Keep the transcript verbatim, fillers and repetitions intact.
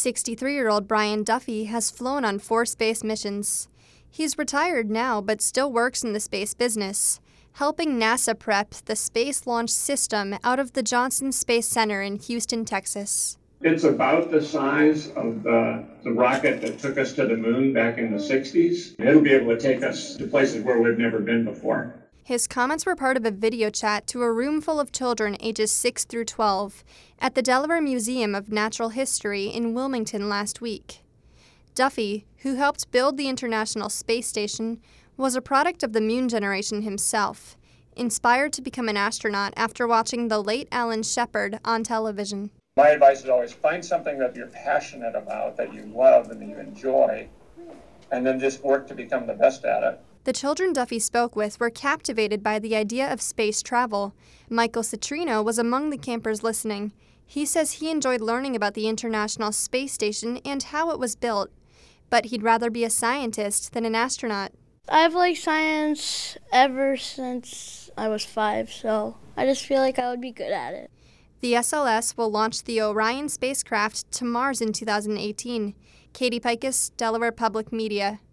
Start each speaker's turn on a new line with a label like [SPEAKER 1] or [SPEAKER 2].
[SPEAKER 1] sixty-three-year-old Brian Duffy has flown on four space missions. He's retired now, but still works in the space business, helping NASA prep the Space Launch System out of the Johnson Space Center in Houston, Texas.
[SPEAKER 2] It's about the size of the, the rocket that took us to the moon back in the sixties. It'll be able to take us to places where we've never been before.
[SPEAKER 1] His comments were part of a video chat to a room full of children ages six through twelve at the Delaware Museum of Natural History in Wilmington last week. Duffy, who helped build the International Space Station, was a product of the Moon generation himself, inspired to become an astronaut after watching the late Alan Shepard on television.
[SPEAKER 2] My advice is always find something that you're passionate about, that you love and that you enjoy, and then just work to become the best at it.
[SPEAKER 1] The children Duffy spoke with were captivated by the idea of space travel. Michael Citrino was among the campers listening. He says he enjoyed learning about the International Space Station and how it was built, but he'd rather be a scientist than an astronaut.
[SPEAKER 3] I've liked science ever since I was five, so I just feel like I would be good at it.
[SPEAKER 1] The S L S will launch the Orion spacecraft to Mars in two thousand eighteen. Katie Pikus, Delaware Public Media.